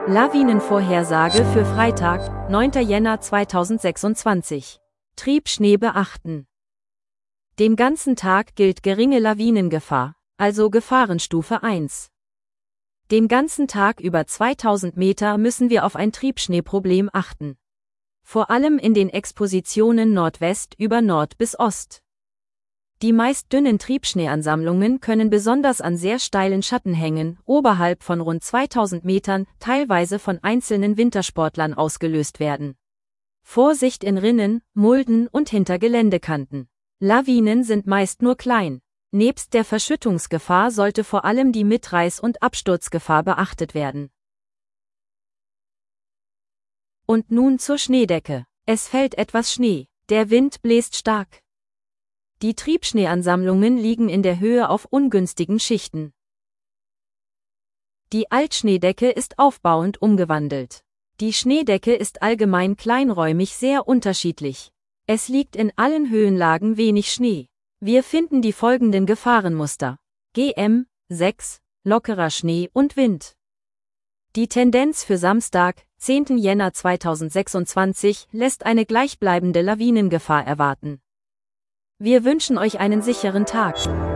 Lawinenvorhersage für Freitag, 9. Jänner 2026. Triebschnee beachten. Dem ganzen Tag gilt geringe Lawinengefahr, also Gefahrenstufe 1. Dem ganzen Tag über 2000 Meter müssen wir auf ein Triebschneeproblem achten. Vor allem in den Expositionen Nordwest über Nord bis Ost. Die meist dünnen Triebschneeansammlungen können besonders an sehr steilen Schattenhängen, oberhalb von rund 2000 Metern, teilweise von einzelnen Wintersportlern ausgelöst werden. Vorsicht in Rinnen, Mulden und hinter Geländekanten. Lawinen sind meist nur klein. Nebst der Verschüttungsgefahr sollte vor allem die Mitreiß- und Absturzgefahr beachtet werden. Und nun zur Schneedecke. Es fällt etwas Schnee. Der Wind bläst stark. Die Triebschneeansammlungen liegen in der Höhe auf ungünstigen Schichten. Die Altschneedecke ist aufbauend umgewandelt. Die Schneedecke ist allgemein kleinräumig sehr unterschiedlich. Es liegt in allen Höhenlagen wenig Schnee. Wir finden die folgenden Gefahrenmuster: GM 6, lockerer Schnee und Wind. Die Tendenz für Samstag, 10. Jänner 2026, lässt eine gleichbleibende Lawinengefahr erwarten. Wir wünschen euch einen sicheren Tag.